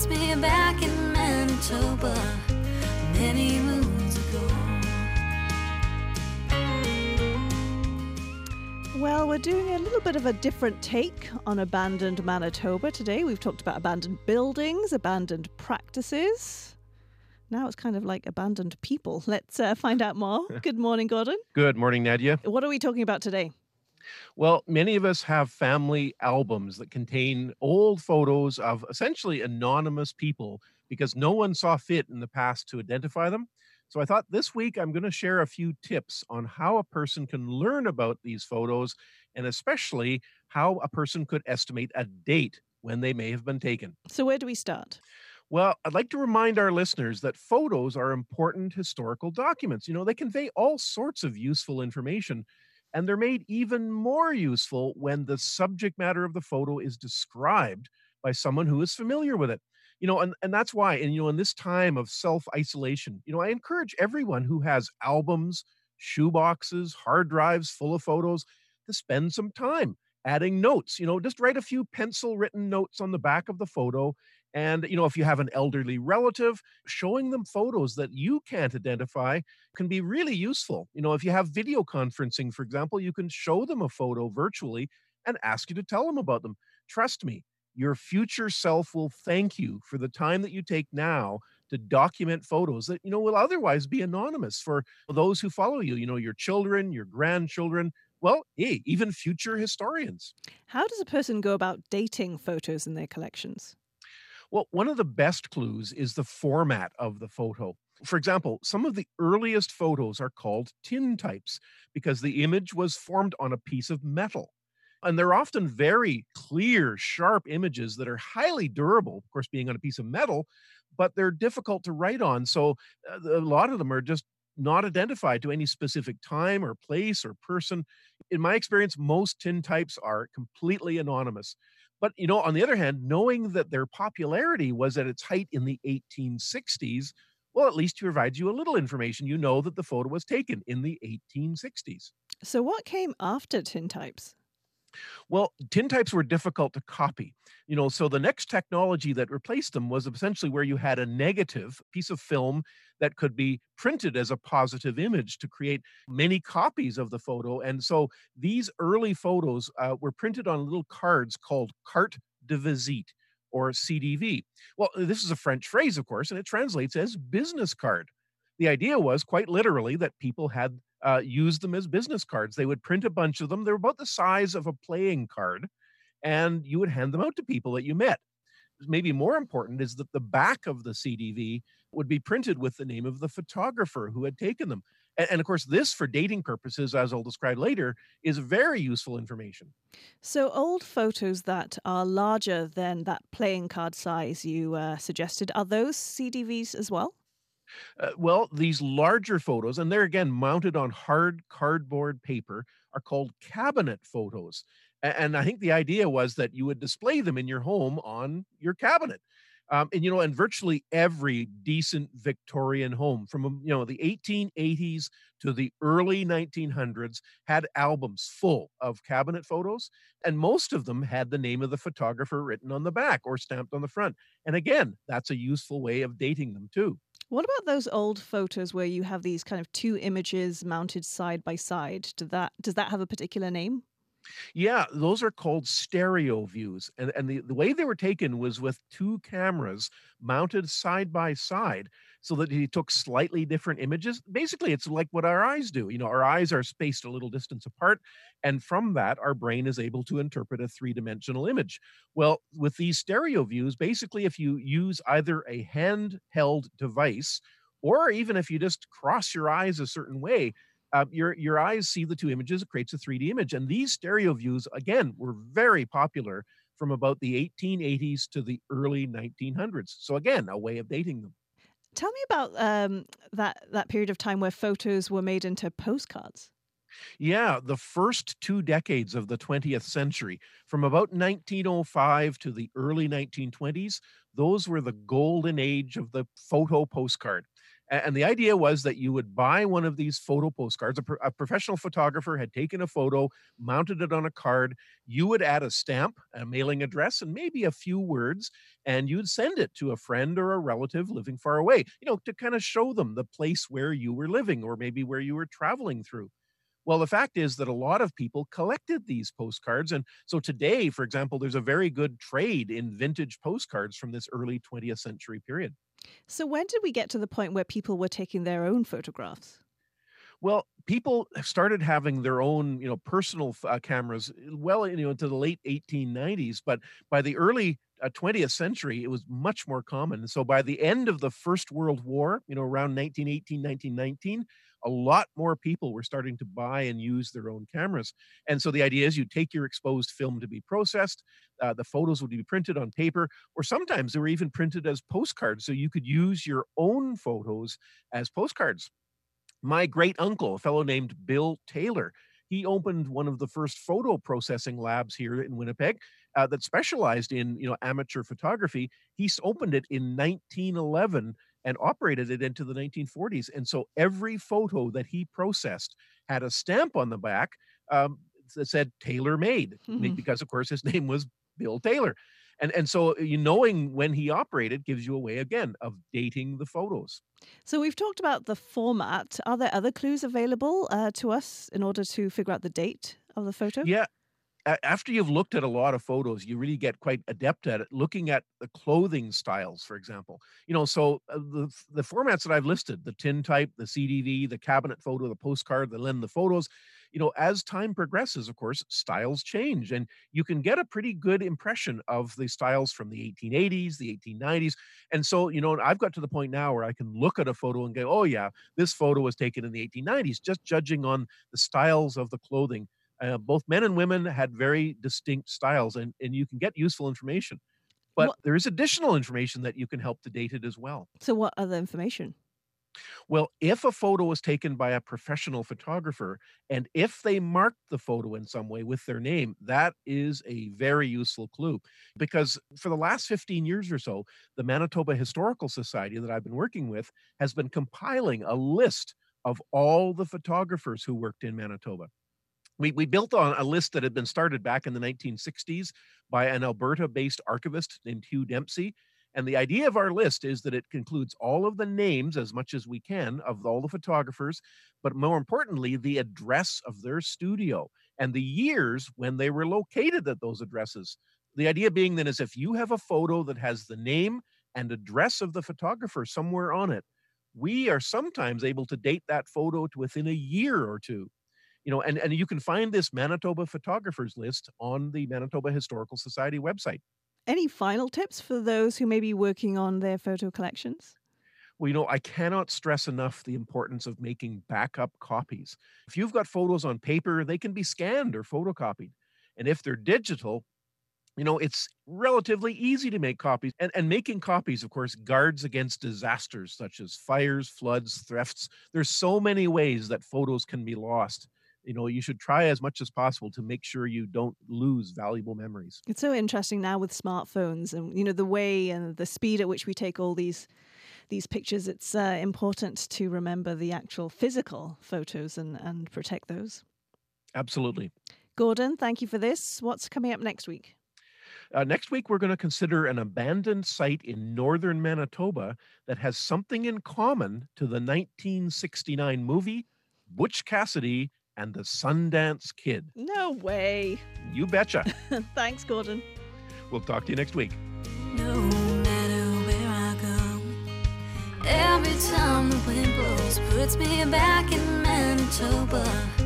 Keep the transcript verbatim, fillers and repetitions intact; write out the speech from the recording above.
me back in Manitoba many moons ago. Well, we're doing a little bit of a different take on abandoned Manitoba today. We've talked about abandoned buildings, abandoned practices. Now it's kind of like abandoned people. Let's uh, find out more. Good morning, Gordon. Good morning, Nadia. What are we talking about today? Well, many of us have family albums that contain old photos of essentially anonymous people because no one saw fit in the past to identify them. So I thought this week I'm going to share a few tips on how a person can learn about these photos, and especially how a person could estimate a date when they may have been taken. So where do we start? Well, I'd like to remind our listeners that photos are important historical documents. You know, they convey all sorts of useful information, and they're made even more useful when the subject matter of the photo is described by someone who is familiar with it. You know, and, and that's why, and, you know, in this time of self-isolation, you know, I encourage everyone who has albums, shoeboxes, hard drives full of photos to spend some time adding notes. You know, just write a few pencil-written notes on the back of the photo. And, you know, if you have an elderly relative, showing them photos that you can't identify can be really useful. You know, if you have video conferencing, for example, you can show them a photo virtually and ask you to tell them about them. Trust me, your future self will thank you for the time that you take now to document photos that, you know, will otherwise be anonymous for those who follow you, you know, your children, your grandchildren, well, hey, even future historians. How does a person go about dating photos in their collections? Well, one of the best clues is the format of the photo. For example, some of the earliest photos are called tintypes because the image was formed on a piece of metal. And they're often very clear, sharp images that are highly durable, of course, being on a piece of metal, but they're difficult to write on. So uh, a lot of them are just not identified to any specific time or place or person. In my experience, most tintypes are completely anonymous. But, you know, on the other hand, knowing that their popularity was at its height in the eighteen sixties, well, at least it provides you a little information. You know that the photo was taken in the eighteen sixties. So what came after tintypes? Well, tintypes were difficult to copy. You know, so the next technology that replaced them was essentially where you had a negative piece of film that could be printed as a positive image to create many copies of the photo. And so these early photos uh, were printed on little cards called carte de visite, or C D V. Well, this is a French phrase, of course, and it translates as business card. The idea was quite literally that people had uh, used them as business cards. They would print a bunch of them. They were about the size of a playing card, and you would hand them out to people that you met. Maybe more important is that the back of the C D V would be printed with the name of the photographer who had taken them. And, and of course, this, for dating purposes, as I'll describe later, is very useful information. So old photos that are larger than that playing card size you uh, suggested, are those C D Vs as well? Uh, well, these larger photos, and they're again mounted on hard cardboard paper, are called cabinet photos. A- And I think the idea was that you would display them in your home on your cabinet. Um, and, you know, and virtually every decent Victorian home from, um, you know, the eighteen eighties to the early nineteen hundreds had albums full of cabinet photos. And most of them had the name of the photographer written on the back or stamped on the front. And again, that's a useful way of dating them too. What about those old photos where you have these kind of two images mounted side by side? Do that, does that have a particular name? Yeah, those are called stereo views. And, and the, the way they were taken was with two cameras mounted side by side so that he took slightly different images. Basically, it's like what our eyes do. You know, our eyes are spaced a little distance apart. And from that, our brain is able to interpret a three-dimensional image. Well, with these stereo views, basically, if you use either a handheld device or even if you just cross your eyes a certain way, uh, your your eyes see the two images, it creates a three D image. And these stereo views, again, were very popular from about the eighteen eighties to the early nineteen hundreds. So again, a way of dating them. Tell me about um, that that period of time where photos were made into postcards. Yeah, the first two decades of the twentieth century, from about nineteen oh five to the early nineteen twenties, those were the golden age of the photo postcard. A- And the idea was that you would buy one of these photo postcards. A, pro- a professional photographer had taken a photo, mounted it on a card. You would add a stamp, a mailing address, and maybe a few words, and you'd send it to a friend or a relative living far away, you know, to kind of show them the place where you were living or maybe where you were traveling through. Well, the fact is that a lot of people collected these postcards. And so today, for example, there's a very good trade in vintage postcards from this early twentieth century period. So when did we get to the point where people were taking their own photographs? Well, people have started having their own, you know, personal uh, cameras well, you know, into the late eighteen nineties. But by the early uh, twentieth century, it was much more common. So by the end of the First World War, you know, around nineteen eighteen, nineteen nineteen, a lot more people were starting to buy and use their own cameras. And so the idea is you take your exposed film to be processed. Uh, the photos would be printed on paper, or sometimes they were even printed as postcards. So you could use your own photos as postcards. My great uncle, a fellow named Bill Taylor, he opened one of the first photo processing labs here in Winnipeg uh, that specialized in, you know, amateur photography. He s- opened it in nineteen eleven and operated it into the nineteen forties. And so every photo that he processed had a stamp on the back um, that said Taylor made, Mhm. because of course his name was Bill Taylor. And, and so you knowing when he operated gives you a way, again, of dating the photos. So we've talked about the format. Are there other clues available uh, to us in order to figure out the date of the photo? Yeah. a- After you've looked at a lot of photos, you really get quite adept at it, looking at the clothing styles, for example. You know, so uh, the, the formats that I've listed, the tin type, the C D V, the cabinet photo, the postcard, the lens, the photos, you know, as time progresses, of course, styles change. And you can get a pretty good impression of the styles from the eighteen eighties, the eighteen nineties. And so, you know, I've got to the point now where I can look at a photo and go, oh, yeah, this photo was taken in the eighteen nineties, just judging on the styles of the clothing. Uh, both men and women had very distinct styles, and, and you can get useful information. But What, there is additional information that you can help to date it as well. so what other information? Well, if a photo was taken by a professional photographer, and if they marked the photo in some way with their name, that is a very useful clue. Because for the last fifteen years or so, the Manitoba Historical Society that I've been working with has been compiling a list of all the photographers who worked in Manitoba. We, we built on a list that had been started back in the nineteen sixties by an Alberta-based archivist named Hugh Dempsey. And the idea of our list is that it includes all of the names, as much as we can, of all the photographers, but more importantly, the address of their studio and the years when they were located at those addresses. The idea being then is if you have a photo that has the name and address of the photographer somewhere on it, we are sometimes able to date that photo to within a year or two. You know, and, and you can find this Manitoba photographers list on the Manitoba Historical Society website. Any final tips for those who may be working on their photo collections? Well, you know, I cannot stress enough the importance of making backup copies. If you've got photos on paper, they can be scanned or photocopied. And if they're digital, you know, it's relatively easy to make copies. And, and making copies, of course, guards against disasters such as fires, floods, thefts. There's so many ways that photos can be lost. You know, you should try as much as possible to make sure you don't lose valuable memories. It's so interesting now with smartphones and, you know, the way and the speed at which we take all these these pictures. It's uh, important to remember the actual physical photos and, and protect those. Absolutely. Gordon, thank you for this. What's coming up next week? Uh, next week, we're going to consider an abandoned site in northern Manitoba that has something in common to the nineteen sixty-nine movie Butch Cassidy and the Sundance Kid. No way. You betcha. Thanks, Gordon. We'll talk to you next week. No matter where I go, every time the wind blows, puts me back in Manitoba.